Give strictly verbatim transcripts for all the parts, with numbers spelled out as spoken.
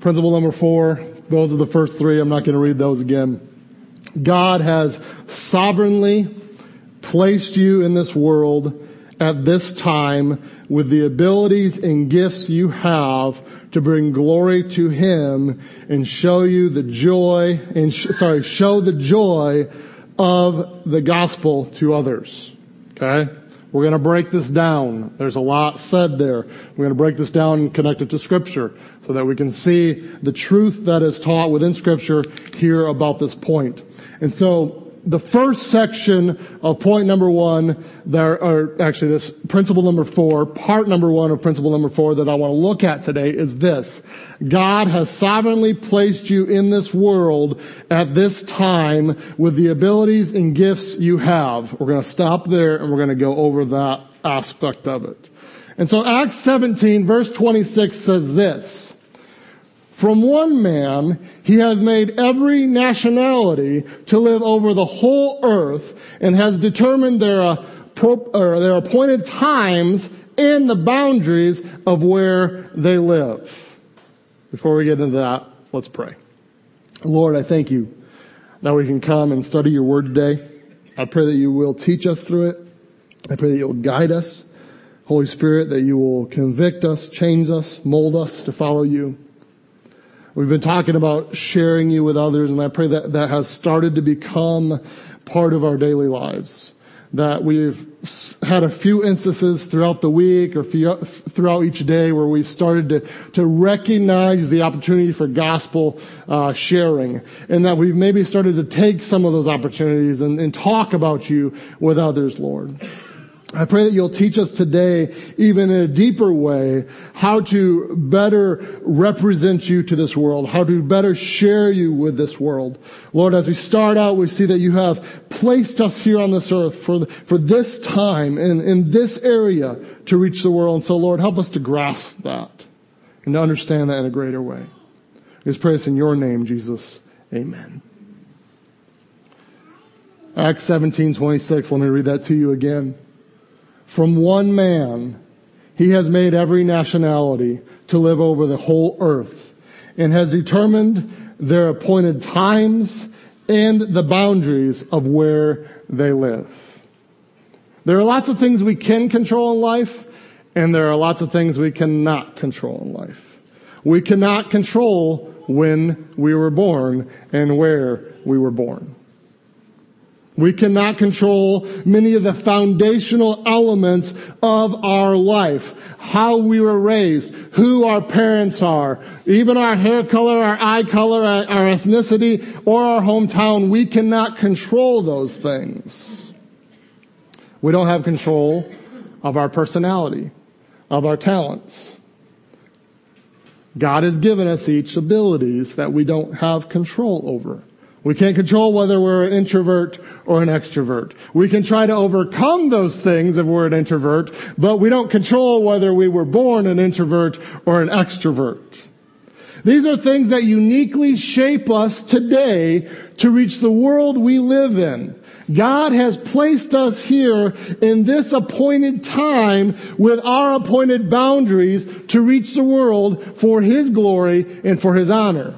Principle number four, those are the first three. I'm not going to read those again. God has sovereignly placed you in this world at this time with the abilities and gifts you have to bring glory to Him and show you the joy, and sh- sorry, show the joy of the gospel to others. Okay? We're going to break this down. There's a lot said there. We're going to break this down and connect it to Scripture so that we can see the truth that is taught within Scripture here about this point. And so the first section of point number one, there, or actually this principle number four, part number one of principle number four that I want to look at today is this. God has sovereignly placed you in this world at this time with the abilities and gifts you have. We're going to stop there and we're going to go over that aspect of it. And so Acts seventeen verse twenty-six says this. From one man, he has made every nationality to live over the whole earth and has determined their, uh, pro, or their appointed times and the boundaries of where they live. Before we get into that, let's pray. Lord, I thank you that we can come and study your word today. I pray that you will teach us through it. I pray that you'll guide us. Holy Spirit, that you will convict us, change us, mold us to follow you. We've been talking about sharing you with others, and I pray that that has started to become part of our daily lives. That we've had a few instances throughout the week or throughout each day where we've started to, to recognize the opportunity for gospel uh, sharing, and that we've maybe started to take some of those opportunities and, and talk about you with others, Lord. I pray that you'll teach us today, even in a deeper way, how to better represent you to this world, how to better share you with this world. Lord, as we start out, we see that you have placed us here on this earth for, the, for this time and in this area to reach the world. And so, Lord, help us to grasp that and to understand that in a greater way. We just pray this in your name, Jesus. Amen. Acts seventeen twenty-six, let me read that to you again. From one man, he has made every nationality to live over the whole earth and has determined their appointed times and the boundaries of where they live. There are lots of things we can control in life, and there are lots of things we cannot control in life. We cannot control when we were born and where we were born. We cannot control many of the foundational elements of our life. How we were raised, who our parents are, even our hair color, our eye color, our ethnicity, or our hometown. We cannot control those things. We don't have control of our personality, of our talents. God has given us each abilities that we don't have control over. We can't control whether we're an introvert or an extrovert. We can try to overcome those things if we're an introvert, but we don't control whether we were born an introvert or an extrovert. These are things that uniquely shape us today to reach the world we live in. God has placed us here in this appointed time with our appointed boundaries to reach the world for His glory and for His honor.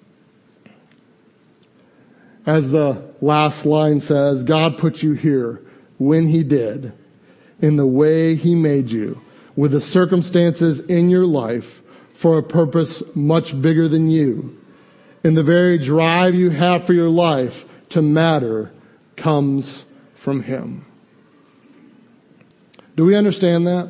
As the last line says, God put you here when He did, in the way He made you, with the circumstances in your life for a purpose much bigger than you. And the very drive you have for your life to matter comes from Him. Do we understand that?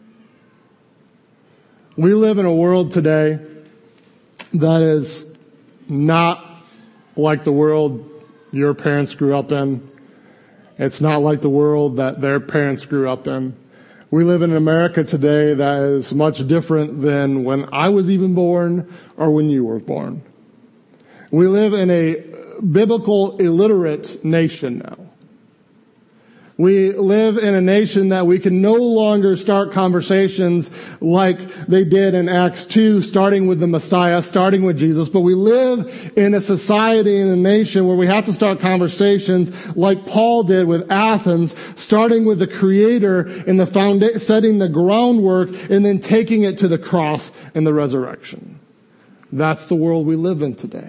We live in a world today that is not like the world your parents grew up in. It's not like the world that their parents grew up in. We live in America today that is much different than when I was even born or when you were born. We live in a biblical illiterate nation now. We live in a nation that we can no longer start conversations like they did in Acts two, starting with the Messiah, starting with Jesus. But we live in a society and a nation where we have to start conversations like Paul did with Athens, starting with the Creator and the founda- setting the groundwork and then taking it to the cross and the resurrection. That's the world we live in today.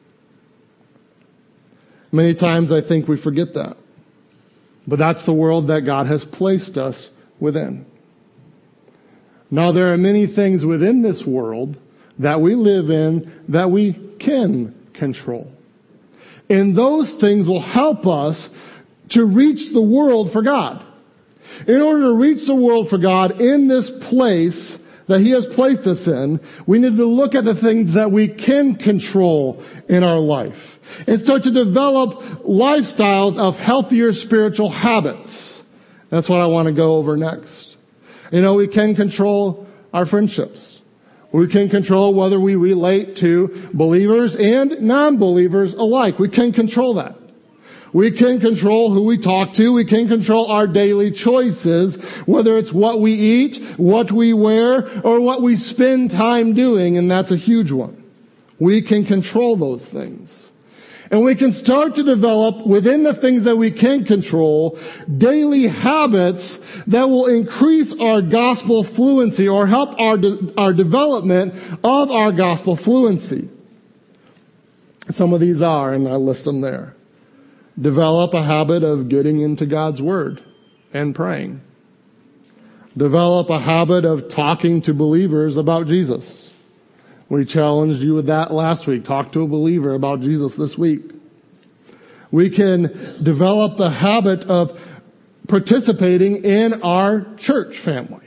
Many times I think we forget that. But that's the world that God has placed us within. Now, there are many things within this world that we live in that we can control. And those things will help us to reach the world for God. In order to reach the world for God in this place that He has placed us in, we need to look at the things that we can control in our life and start to develop lifestyles of healthier spiritual habits. That's what I want to go over next. You know, we can control our friendships. We can control whether we relate to believers and non-believers alike. We can control that. We can control who we talk to. We can control our daily choices, whether it's what we eat, what we wear, or what we spend time doing, and that's a huge one. We can control those things. And we can start to develop, within the things that we can control, daily habits that will increase our gospel fluency or help our de- our development of our gospel fluency. Some of these are, and I list them there. Develop a habit of getting into God's Word and praying. Develop a habit of talking to believers about Jesus. We challenged you with that last week. Talk to a believer about Jesus this week. We can develop the habit of participating in our church family.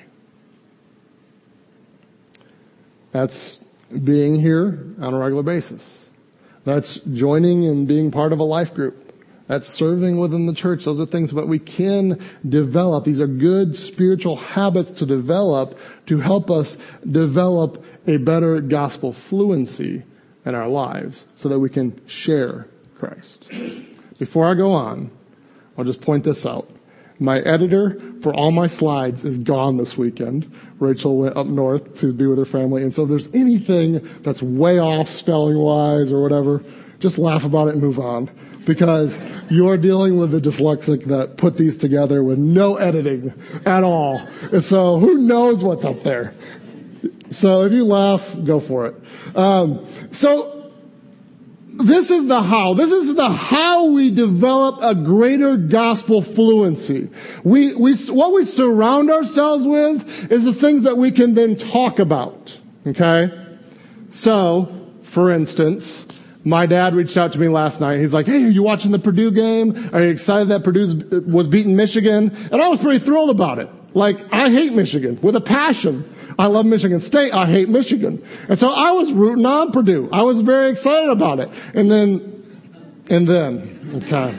That's being here on a regular basis. That's joining and being part of a life group. That's serving within the church. Those are things that we can develop. These are good spiritual habits to develop to help us develop a better gospel fluency in our lives so that we can share Christ. Before I go on, I'll just point this out. My editor for all my slides is gone this weekend. Rachel went up north to be with her family. And so if there's anything that's way off spelling-wise or whatever, just laugh about it and move on. Because you're dealing with the dyslexic that put these together with no editing at all. And so who knows what's up there? So if you laugh, go for it. Um, so this is the how. This is the how we develop a greater gospel fluency. We, we, what we surround ourselves with is the things that we can then talk about. Okay? So, for instance, my dad reached out to me last night. He's like, hey, are you watching the Purdue game? Are you excited that Purdue was beating Michigan? And I was pretty thrilled about it. Like, I hate Michigan with a passion. I love Michigan State. I hate Michigan. And so I was rooting on Purdue. I was very excited about it. And then, and then, okay.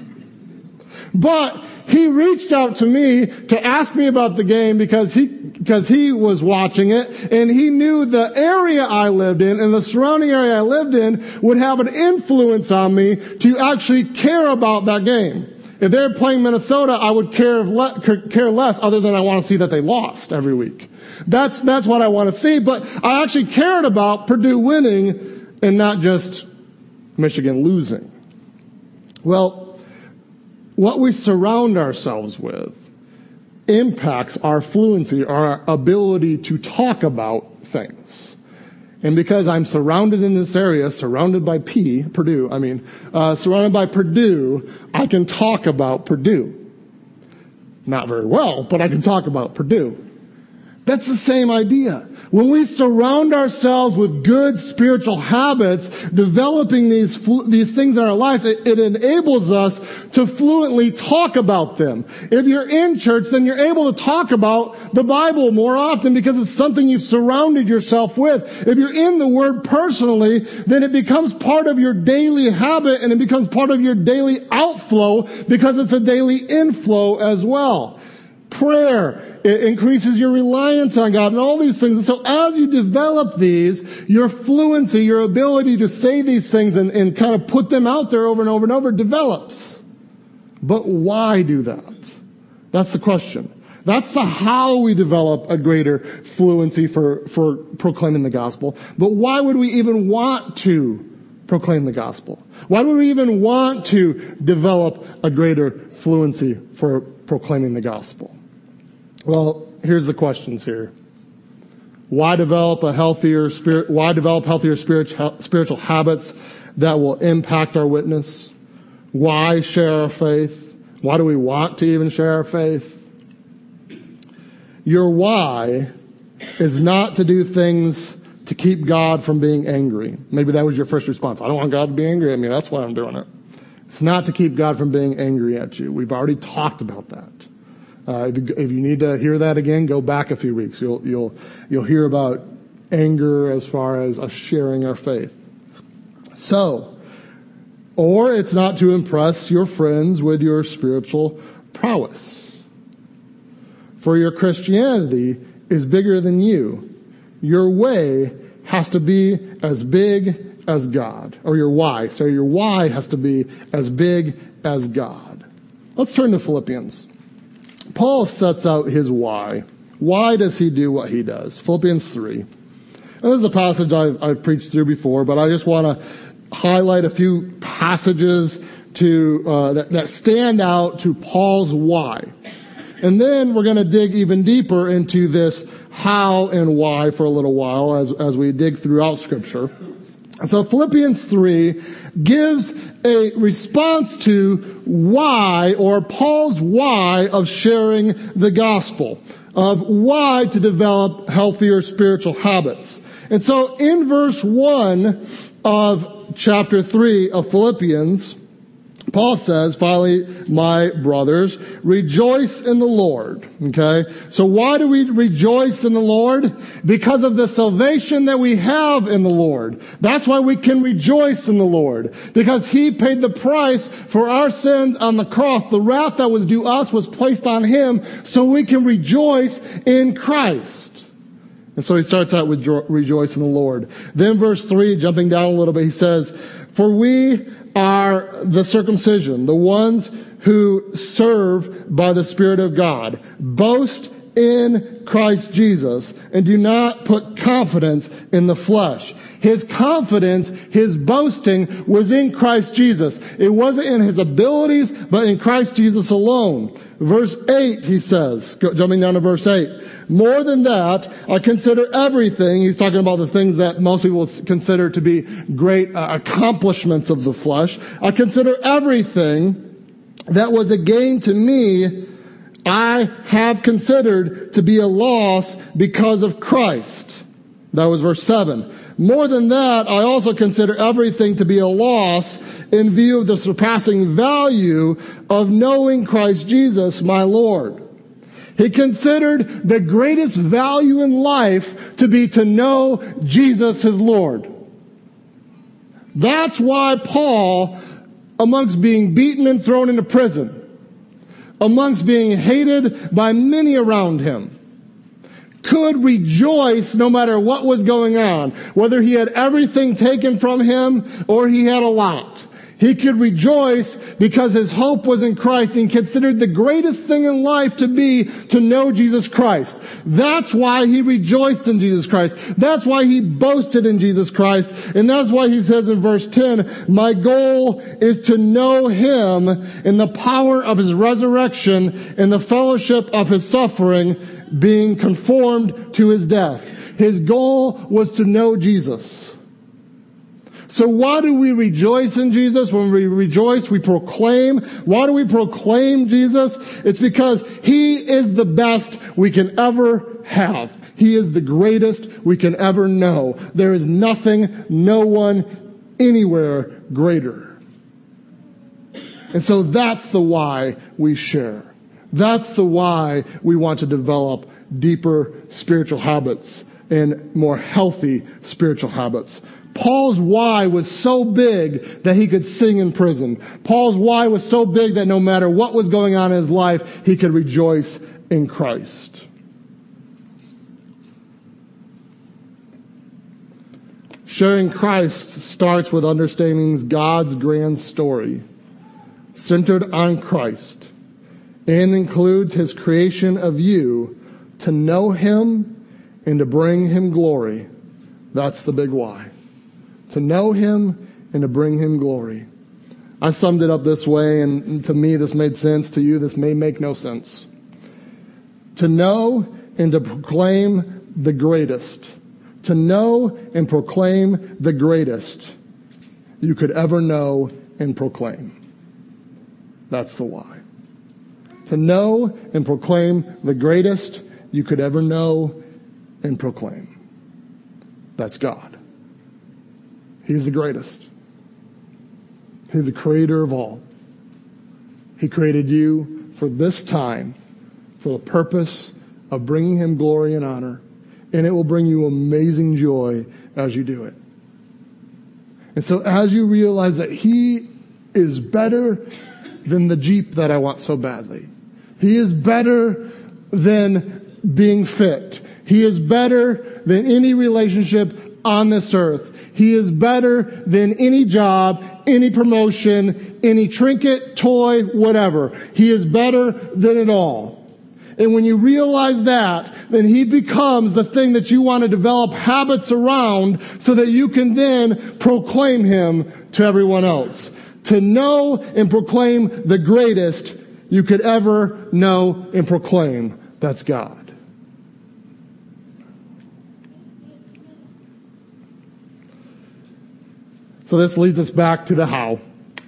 But he reached out to me to ask me about the game because he, because he was watching it and he knew the area I lived in and the surrounding area I lived in would have an influence on me to actually care about that game. If they were playing Minnesota, I would care, care less other than I want to see that they lost every week. That's, that's what I want to see. But I actually cared about Purdue winning and not just Michigan losing. Well, what we surround ourselves with impacts our fluency, our ability to talk about things. And because I'm surrounded in this area, surrounded by P, Purdue, I mean, uh, surrounded by Purdue, I can talk about Purdue. Not very well, but I can talk about Purdue. That's the same idea. When we surround ourselves with good spiritual habits, developing these these things in our lives, it, it enables us to fluently talk about them. If you're in church, then you're able to talk about the Bible more often because it's something you've surrounded yourself with. If you're in the Word personally, then it becomes part of your daily habit and it becomes part of your daily outflow because it's a daily inflow as well. Prayer. It increases your reliance on God and all these things. And so as you develop these, your fluency, your ability to say these things and, and kind of put them out there over and over and over develops. But why do that? That's the question. That's the how we develop a greater fluency for, for proclaiming the gospel. But why would we even want to proclaim the gospel? Why would we even want to develop a greater fluency for proclaiming the gospel? Well, here's the questions here. Why develop a healthier spirit? Why develop healthier spiritual spiritual habits that will impact our witness? Why share our faith? Why do we want to even share our faith? Your why is not to do things to keep God from being angry. Maybe that was your first response. I don't want God to be angry at me. That's why I'm doing it. It's not to keep God from being angry at you. We've already talked about that. Uh, if, you, if you need to hear that again, go back a few weeks. You'll you'll you'll hear about anger as far as us sharing our faith. So, or it's not to impress your friends with your spiritual prowess. For your Christianity is bigger than you. Your way has to be as big as God. Or your why. So your why has to be as big as God. Let's turn to Philippians. Paul sets out his why. Why does he do what he does? Philippians three. And this is a passage I've, I've preached through before, but I just want to highlight a few passages to uh, that, that stand out to Paul's why. And then we're going to dig even deeper into this how and why for a little while as, as we dig throughout Scripture. So Philippians three gives a response to why, or Paul's why of sharing the gospel, of why to develop healthier spiritual habits. And so in verse one of chapter three of Philippians, Paul says, finally, my brothers, rejoice in the Lord. Okay? So why do we rejoice in the Lord? Because of the salvation that we have in the Lord. That's why we can rejoice in the Lord. Because He paid the price for our sins on the cross. The wrath that was due us was placed on Him, so we can rejoice in Christ. And so he starts out with rejoice in the Lord. Then verse three, jumping down a little bit, he says, for we are the circumcision, the ones who serve by the Spirit of God. Boast in Christ Jesus and do not put confidence in the flesh. His confidence, his boasting was in Christ Jesus. It wasn't in his abilities, but in Christ Jesus alone. Verse eight, he says, jumping down to verse eight, more than that, I consider everything, he's talking about the things that most people consider to be great uh, accomplishments of the flesh. I consider everything that was a gain to me, I have considered to be a loss because of Christ. That was verse seven. More than that, I also consider everything to be a loss in view of the surpassing value of knowing Christ Jesus, my Lord. He considered the greatest value in life to be to know Jesus, his Lord. That's why Paul, amongst being beaten and thrown into prison, amongst being hated by many around him, could rejoice no matter what was going on, whether he had everything taken from him or he had a lot. He could rejoice because his hope was in Christ and considered the greatest thing in life to be to know Jesus Christ. That's why he rejoiced in Jesus Christ. That's why he boasted in Jesus Christ. And that's why he says in verse ten, my goal is to know him in the power of his resurrection and the fellowship of his suffering, being conformed to his death. His goal was to know Jesus. So why do we rejoice in Jesus? When we rejoice, we proclaim. Why do we proclaim Jesus? It's because he is the best we can ever have. He is the greatest we can ever know. There is nothing, no one, anywhere greater. And so that's the why we share. That's the why we want to develop deeper spiritual habits and more healthy spiritual habits. Paul's why was so big that he could sing in prison. Paul's why was so big that no matter what was going on in his life, he could rejoice in Christ. Sharing Christ starts with understanding God's grand story, centered on Christ, and includes his creation of you to know him and to bring him glory. That's the big why. To know him and to bring him glory. I summed it up this way, and to me this made sense. To you this may make no sense. To know and to proclaim the greatest. To know and proclaim the greatest you could ever know and proclaim. That's the why. To know and proclaim the greatest you could ever know and proclaim. That's God. He's the greatest. He's the creator of all. He created you for this time, for the purpose of bringing him glory and honor. And it will bring you amazing joy as you do it. And so as you realize that he is better than the Jeep that I want so badly. He is better than being fit. He is better than any relationship on this earth. He is better than any job, any promotion, any trinket, toy, whatever. He is better than it all. And when you realize that, then he becomes the thing that you want to develop habits around so that you can then proclaim him to everyone else. To know and proclaim the greatest you could ever know and proclaim. That's God. So this leads us back to the how.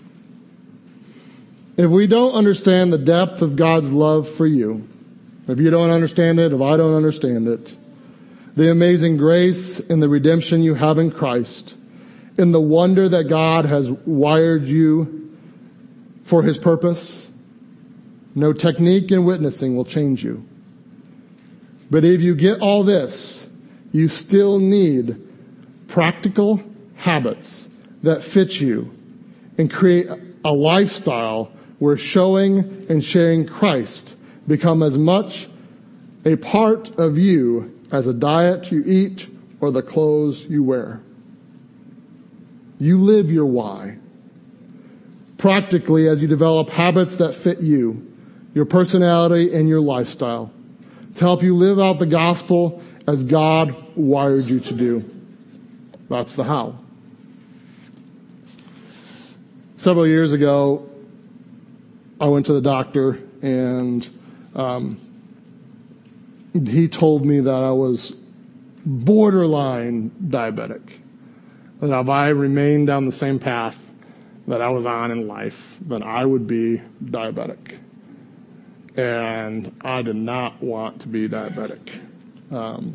If we don't understand the depth of God's love for you, if you don't understand it, if I don't understand it, the amazing grace and the redemption you have in Christ, and the wonder that God has wired you for his purpose, no technique in witnessing will change you. But if you get all this, you still need practical habits that fit you and create a lifestyle where showing and sharing Christ become as much a part of you as a diet you eat or the clothes you wear. You live your why. Practically, as you develop habits that fit you, your personality, and your lifestyle, to help you live out the gospel as God wired you to do. That's the how. Several years ago, I went to the doctor, and um, he told me that I was borderline diabetic. That if I remained down the same path that I was on in life, then I would be diabetic. And I did not want to be diabetic. Um,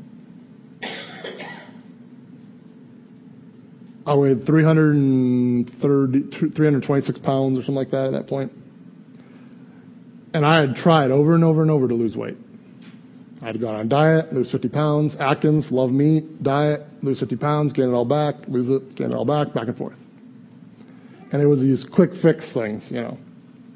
I weighed three hundred thirty, three hundred twenty-six pounds or something like that at that point. And I had tried over and over and over to lose weight. I had gone on diet, lose fifty pounds, Atkins, love meat, diet, lose fifty pounds, gain it all back, lose it, gain it all back, back and forth. And it was these quick fix things, you know.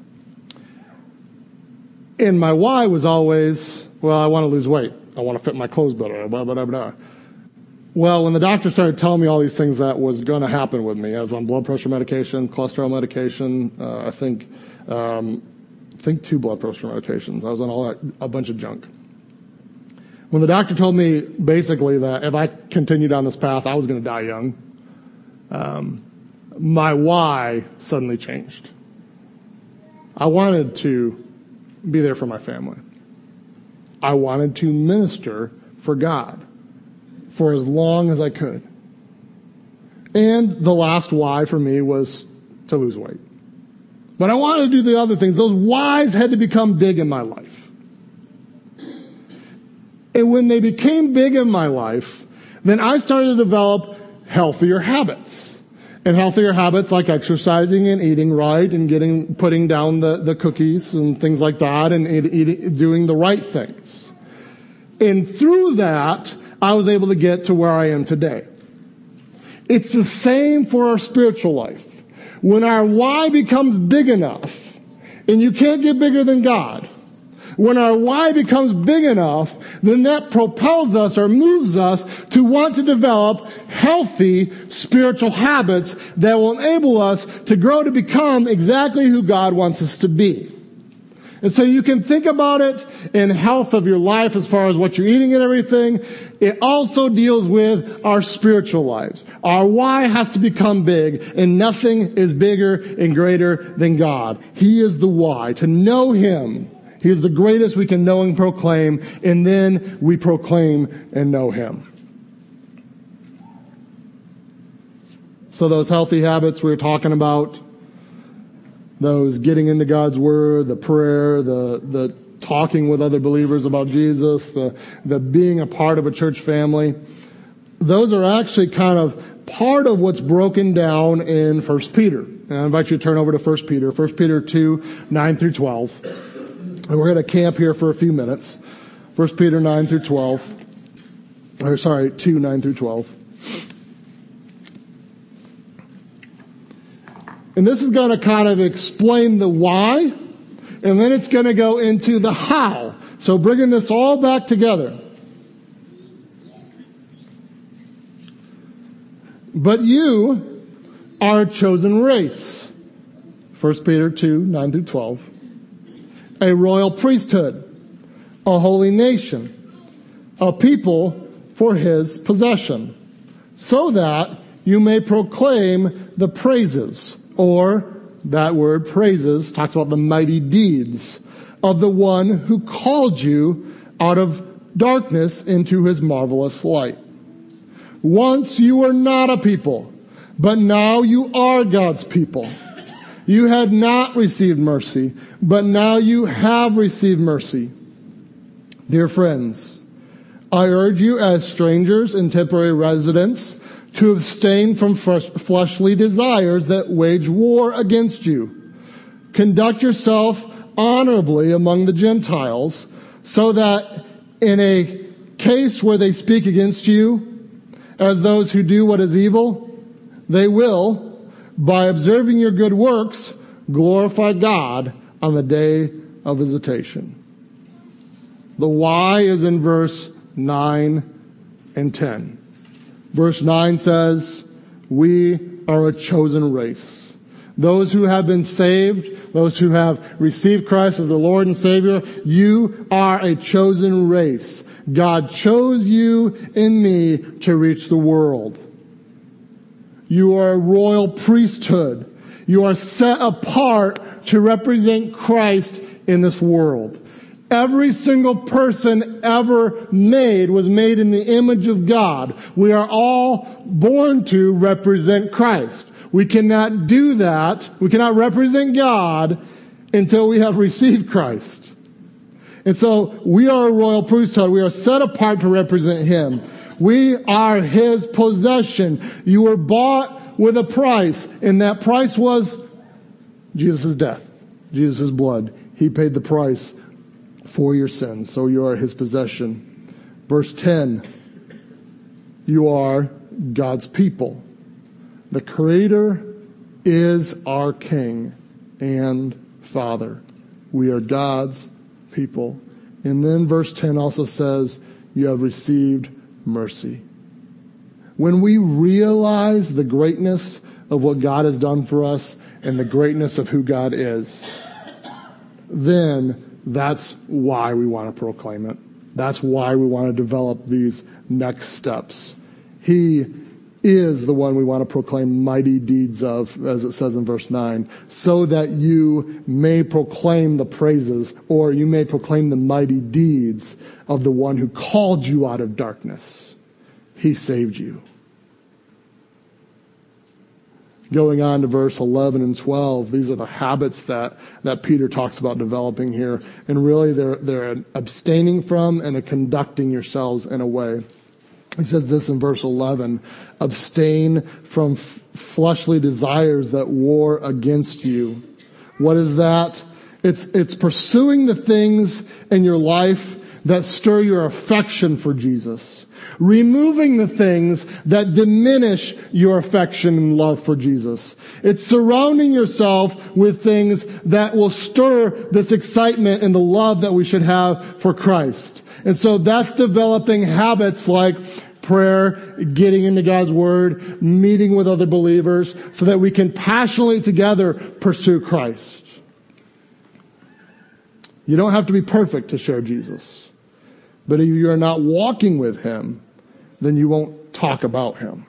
And my why was always, well, I want to lose weight. I want to fit my clothes better, blah, blah, blah, blah. Well, when the doctor started telling me all these things that was going to happen with me, I was on blood pressure medication, cholesterol medication, uh, I think, um, I think two blood pressure medications. I was on all that, a bunch of junk. When the doctor told me basically that if I continued on this path, I was going to die young, um, my why suddenly changed. I wanted to be there for my family. I wanted to minister for God for as long as I could. And the last why for me was to lose weight. But I wanted to do the other things. Those whys had to become big in my life. And when they became big in my life, then I started to develop healthier habits. And healthier habits like exercising and eating right and getting, putting down the, the cookies and things like that and eat, eating, doing the right things. And through that, I was able to get to where I am today. It's the same for our spiritual life. When our why becomes big enough, and you can't get bigger than God, when our why becomes big enough, then that propels us or moves us to want to develop healthy spiritual habits that will enable us to grow to become exactly who God wants us to be. And so you can think about it in health of your life as far as what you're eating and everything. It also deals with our spiritual lives. Our why has to become big, and nothing is bigger and greater than God. He is the why. To know Him He is the greatest we can know and proclaim, and then we proclaim and know him. So those healthy habits we were talking about, those getting into God's Word, the prayer, the the talking with other believers about Jesus, the the being a part of a church family, those are actually kind of part of what's broken down in First Peter. And I invite you to turn over to First Peter, First Peter two, nine through twelve. And we're going to camp here for a few minutes. First Peter nine through twelve. Or sorry, two, nine through twelve. And this is going to kind of explain the why, and then it's going to go into the how. So bringing this all back together. But you are a chosen race. First Peter two, nine through twelve. A royal priesthood, a holy nation, a people for his possession, so that you may proclaim the praises, or that word praises talks about the mighty deeds of the one who called you out of darkness into his marvelous light. Once you were not a people, but now you are God's people. You had not received mercy, but now you have received mercy. Dear friends, I urge you as strangers and temporary residents to abstain from fleshly desires that wage war against you. Conduct yourself honorably among the Gentiles, so that in a case where they speak against you as those who do what is evil, they will, by observing your good works, glorify God on the day of visitation. The why is in verse nine and ten. Verse nine says, we are a chosen race. Those who have been saved, those who have received Christ as the Lord and Savior, you are a chosen race. God chose you and me to reach the world. You are a royal priesthood. You are set apart to represent Christ in this world. Every single person ever made was made in the image of God. We are all born to represent Christ. We cannot do that. We cannot represent God until we have received Christ. And so we are a royal priesthood. We are set apart to represent him. We are his possession. You were bought with a price, and that price was Jesus' death, Jesus' blood. He paid the price for your sins, so you are his possession. Verse ten, you are God's people. The Creator is our King and Father. We are God's people. And then verse ten also says, you have received mercy. When we realize the greatness of what God has done for us and the greatness of who God is, then that's why we want to proclaim it. That's why we want to develop these next steps. He is the one we want to proclaim mighty deeds of, as it says in verse nine, so that you may proclaim the praises, or you may proclaim the mighty deeds of the one who called you out of darkness. He saved you. Going on to verse eleven and twelve, these are the habits that, that Peter talks about developing here. And really they're, they're abstaining from and conducting yourselves in a way. He says this in verse eleven, abstain from f- fleshly desires that war against you. What is that? It's, it's pursuing the things in your life that stir your affection for Jesus. Removing the things that diminish your affection and love for Jesus. It's surrounding yourself with things that will stir this excitement and the love that we should have for Christ. And so that's developing habits like prayer, getting into God's Word, meeting with other believers, so that we can passionately together pursue Christ. You don't have to be perfect to share Jesus. But if you're not walking with him, then you won't talk about him.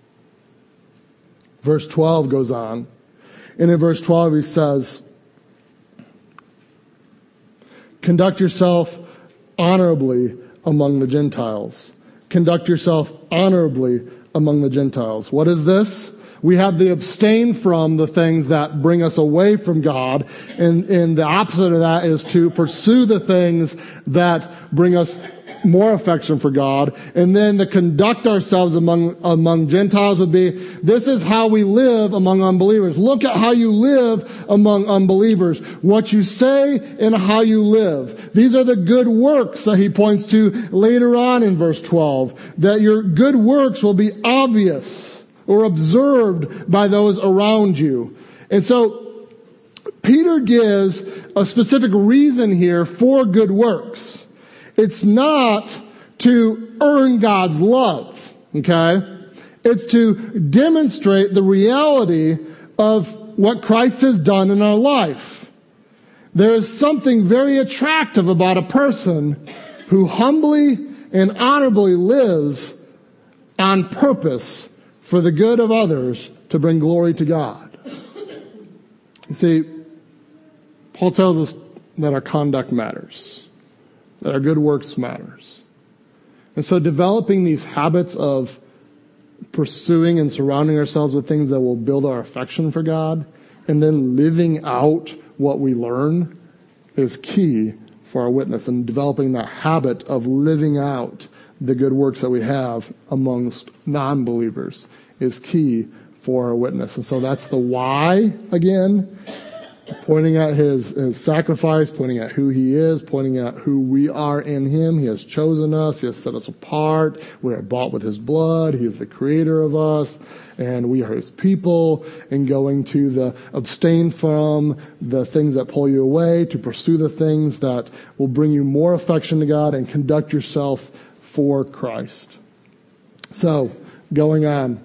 Verse twelve goes on. And in verse twelve he says, Conduct yourself honorably among the Gentiles. Conduct yourself honorably among the Gentiles. What is this? We have to abstain from the things that bring us away from God. And, and the opposite of that is to pursue the things that bring us more affection for God. And then to conduct ourselves among, among Gentiles would be, this is how we live among unbelievers. Look at how you live among unbelievers. What you say and how you live. These are the good works that he points to later on in verse twelve. That your good works will be obvious or observed by those around you. And so Peter gives a specific reason here for good works. It's not to earn God's love, okay? It's to demonstrate the reality of what Christ has done in our life. There is something very attractive about a person who humbly and honorably lives on purpose for the good of others to bring glory to God. You see, Paul tells us that our conduct matters, that our good works matters. And so developing these habits of pursuing and surrounding ourselves with things that will build our affection for God and then living out what we learn is key for our witness, and developing that habit of living out the good works that we have amongst non-believers is key for our witness. And so that's the why again. Pointing at his, his sacrifice, pointing at who he is, pointing at who we are in him. He has chosen us. He has set us apart. We are bought with his blood. He is the creator of us, and we are his people. And going to the abstain from the things that pull you away, to pursue the things that will bring you more affection to God, and conduct yourself for Christ. So, going on.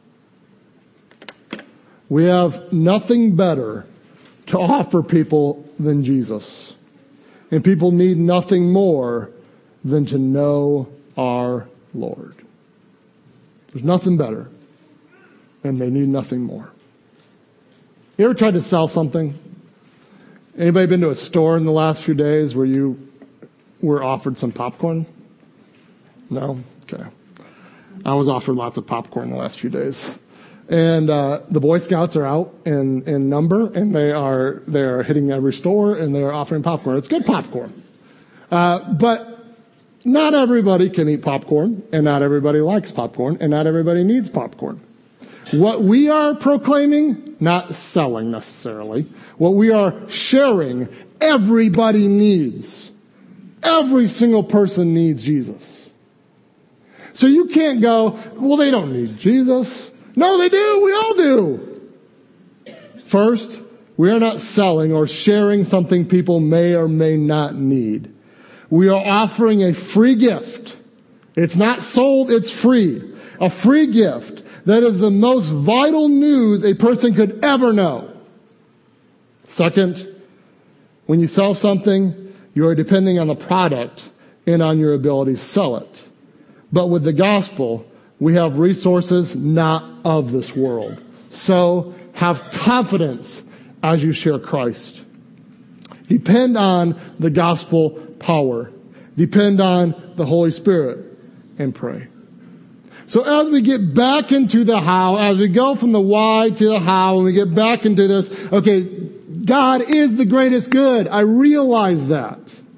We have nothing better to offer people than Jesus. And people need nothing more than to know our Lord. There's nothing better, and they need nothing more. You ever tried to sell something? Anybody been to a store in the last few days where you were offered some popcorn? No? Okay. I was offered lots of popcorn the last few days. And uh, the Boy Scouts are out in, in number, and they are they are hitting every store, and they are offering popcorn. It's good popcorn, uh, but not everybody can eat popcorn, and not everybody likes popcorn, and not everybody needs popcorn. What we are proclaiming, not selling necessarily, what we are sharing, everybody needs. Every single person needs Jesus. So you can't go, well, they don't need Jesus. No, they do. We all do. First, we are not selling or sharing something people may or may not need. We are offering a free gift. It's not sold, it's free. A free gift that is the most vital news a person could ever know. Second, when you sell something, you are depending on the product and on your ability to sell it. But with the gospel, we have resources not of this world. So have confidence as you share Christ. Depend on the gospel power. Depend on the Holy Spirit and pray. So as we get back into the how, as we go from the why to the how, and we get back into this, okay, God is the greatest good. I realize that.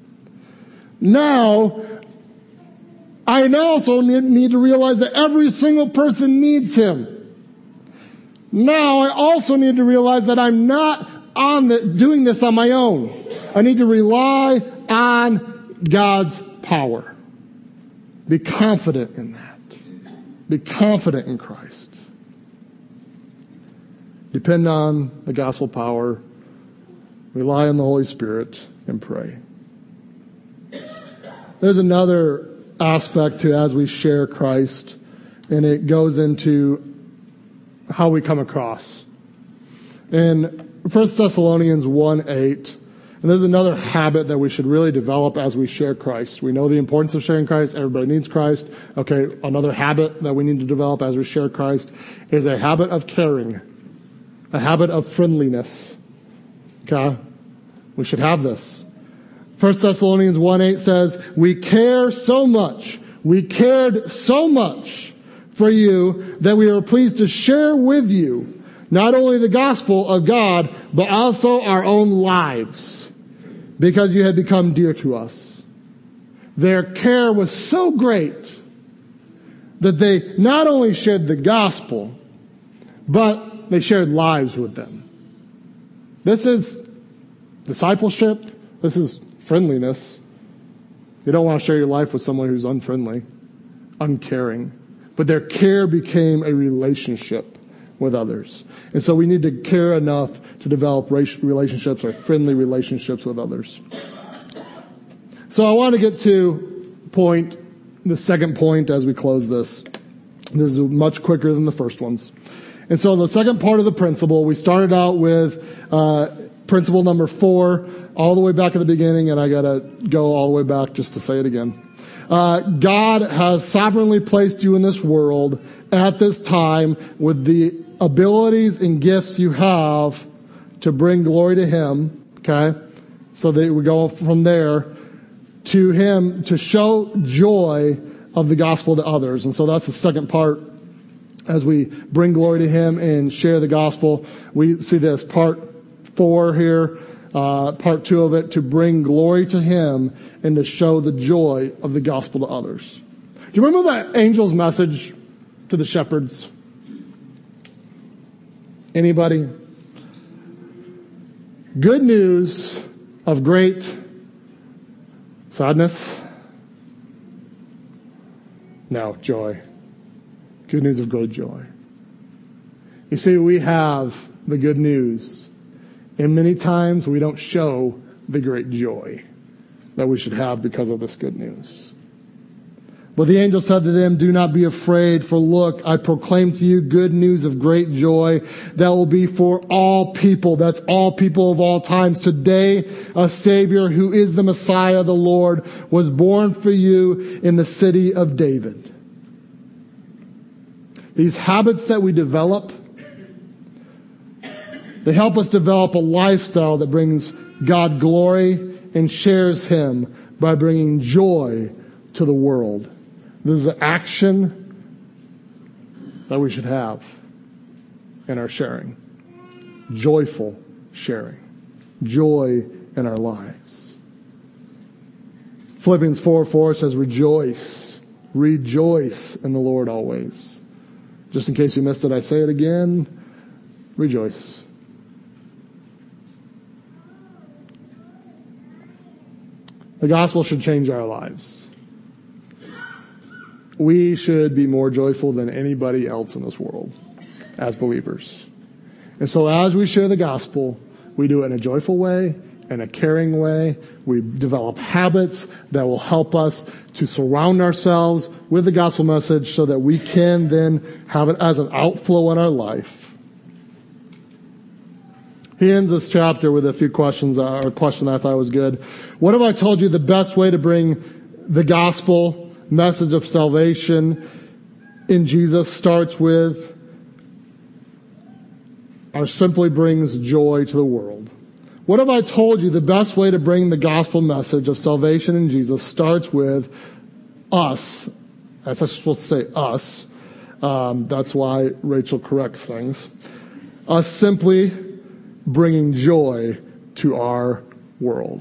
Now, I also need to realize that every single person needs him. Now I also need to realize that I'm not on the, doing this on my own. I need to rely on God's power. Be confident in that. Be confident in Christ. Depend on the gospel power. Rely on the Holy Spirit and pray. There's another aspect to as we share Christ, and it goes into how we come across. In First Thessalonians one eight, and there's another habit that we should really develop as we share Christ. We know the importance of sharing Christ. Everybody needs Christ. Okay, another habit that we need to develop as we share Christ is a habit of caring, a habit of friendliness. Okay? We should have this. First Thessalonians one eight says, we care so much, we cared so much for you that we are pleased to share with you not only the gospel of God, but also our own lives, because you had become dear to us. Their care was so great that they not only shared the gospel, but they shared lives with them. This is discipleship. This is friendliness. You don't want to share your life with someone who's unfriendly, uncaring. But their care became a relationship with others. And so we need to care enough to develop relationships or friendly relationships with others. So I want to get to point, the second point as we close this. This is much quicker than the first ones. And so the second part of the principle, we started out with uh, principle number four, all the way back at the beginning, and I got to go all the way back just to say it again. Uh, God has sovereignly placed you in this world at this time with the abilities and gifts you have to bring glory to Him, okay? So that we go from there to Him to show joy of the gospel to others. And so that's the second part. As we bring glory to Him and share the gospel, we see this part four here, uh, part two of it, to bring glory to Him and to show the joy of the gospel to others. Do you remember that angel's message to the shepherds? Anybody? Good news of great sadness? No, joy. Good news of great joy. You see, we have the good news, and many times we don't show the great joy that we should have because of this good news. But the angel said to them, do not be afraid, for look, I proclaim to you good news of great joy that will be for all people. That's all people of all times. Today, a Savior who is the Messiah, the Lord, was born for you in the city of David. These habits that we develop, they help us develop a lifestyle that brings God glory and shares Him by bringing joy to the world. This is an action that we should have in our sharing. Joyful sharing. Joy in our lives. Philippians four four says, rejoice. Rejoice in the Lord always. Just in case you missed it, I say it again. Rejoice. The gospel should change our lives. We should be more joyful than anybody else in this world as believers. And so as we share the gospel, we do it in a joyful way, in a caring way. We develop habits that will help us to surround ourselves with the gospel message so that we can then have it as an outflow in our life. He ends this chapter with a few questions, or a question I thought was good. What have I told you the best way to bring the gospel message of salvation in Jesus starts with, or simply brings joy to the world? What have I told you the best way to bring the gospel message of salvation in Jesus starts with us. That's not supposed to say us. Um, that's why Rachel corrects things. Us simply bringing joy to our world.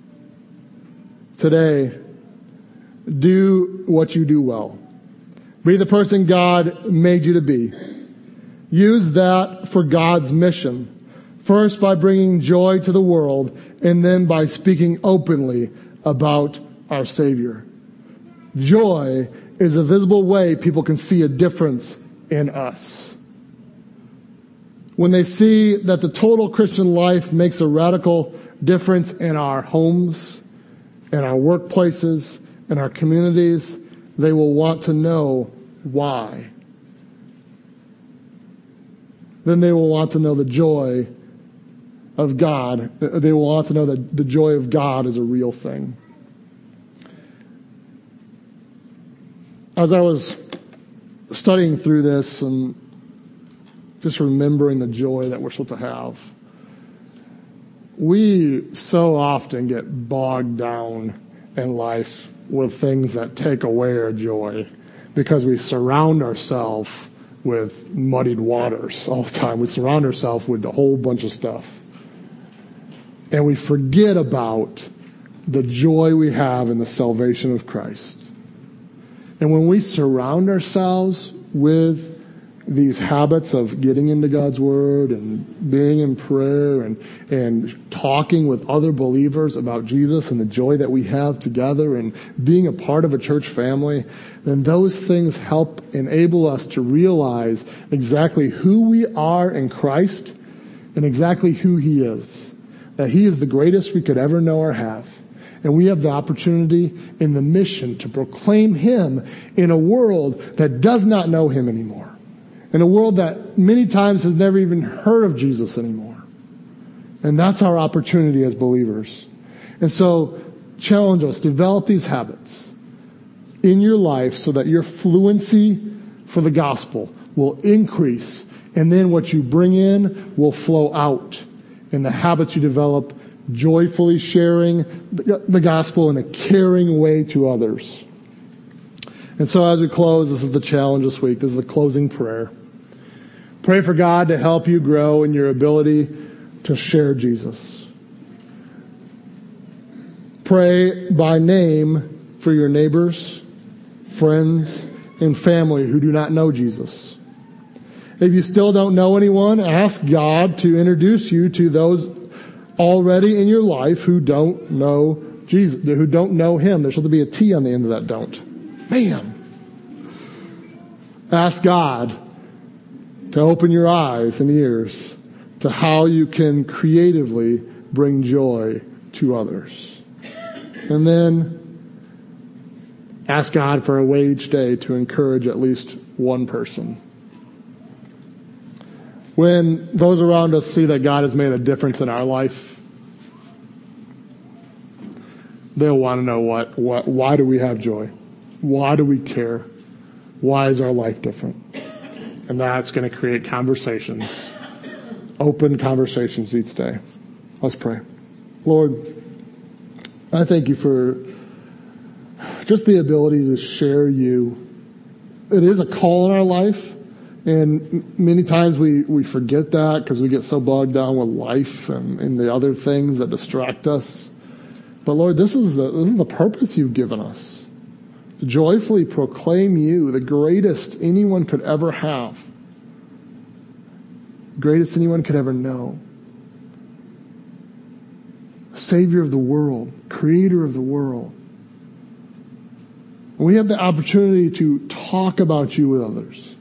Today, do what you do well. Be the person God made you to be. Use that for God's mission. First by bringing joy to the world, and then by speaking openly about our Savior. Joy is a visible way people can see a difference in us. When they see that the total Christian life makes a radical difference in our homes, in our workplaces, in our communities, they will want to know why. Then they will want to know the joy of God. They will want to know that the joy of God is a real thing. As I was studying through this and just remembering the joy that we're supposed to have, we so often get bogged down in life with things that take away our joy because we surround ourselves with muddied waters all the time. We surround ourselves with a whole bunch of stuff. And we forget about the joy we have in the salvation of Christ. And when we surround ourselves with these habits of getting into God's Word and being in prayer and, and talking with other believers about Jesus and the joy that we have together and being a part of a church family, then those things help enable us to realize exactly who we are in Christ and exactly who He is. That He is the greatest we could ever know or have. And we have the opportunity in the mission to proclaim Him in a world that does not know Him anymore. In a world that many times has never even heard of Jesus anymore. And that's our opportunity as believers. And so, challenge us, develop these habits in your life so that your fluency for the gospel will increase. And then what you bring in will flow out. And the habits you develop, joyfully sharing the gospel in a caring way to others. And so as we close, this is the challenge this week. This is the closing prayer. Pray for God to help you grow in your ability to share Jesus. Pray by name for your neighbors, friends, and family who do not know Jesus. If you still don't know anyone, ask God to introduce you to those already in your life who don't know Jesus, who don't know Him. There should be a T on the end of that don't. Man. Ask God to open your eyes and ears to how you can creatively bring joy to others. And then ask God for a way each day to encourage at least one person. When those around us see that God has made a difference in our life, they'll want to know what, what, why do we have joy? Why do we care? Why is our life different? And that's going to create conversations, open conversations each day. Let's pray. Lord, I thank you for just the ability to share you. It is a call in our life, and many times we, we forget that because we get so bogged down with life and, and the other things that distract us. But Lord, this is the this is the purpose you've given us. To joyfully proclaim you, the greatest anyone could ever have. Greatest anyone could ever know. Savior of the world, creator of the world. And we have the opportunity to talk about you with others.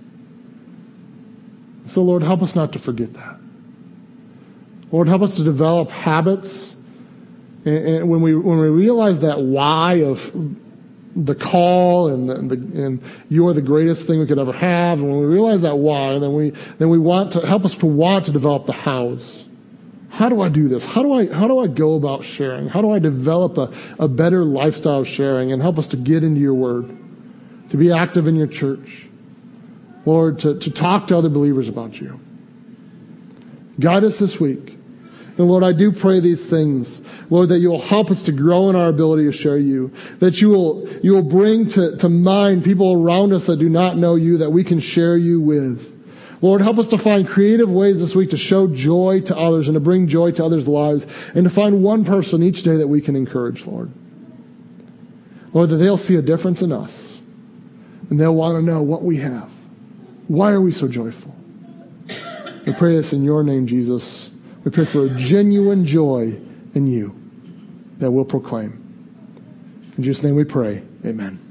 So Lord, help us not to forget that. Lord, help us to develop habits. And, and when we when we realize that why of the call and, the, and you are the greatest thing we could ever have, and when we realize that why, then we then we want to help us to want to develop the hows. How do I do this? How do I how do I go about sharing? How do I develop a, a better lifestyle of sharing, and help us to get into your word, to be active in your church, Lord, to, to talk to other believers about you. Guide us this week. And Lord, I do pray these things, Lord, that you will help us to grow in our ability to share you, that you will, you will bring to, to mind people around us that do not know you, that we can share you with. Lord, help us to find creative ways this week to show joy to others and to bring joy to others' lives, and to find one person each day that we can encourage, Lord. Lord, that they'll see a difference in us, and they'll want to know what we have. Why are we so joyful? We pray this in your name, Jesus. We pray for a genuine joy in you that we'll proclaim. In Jesus' name we pray. Amen.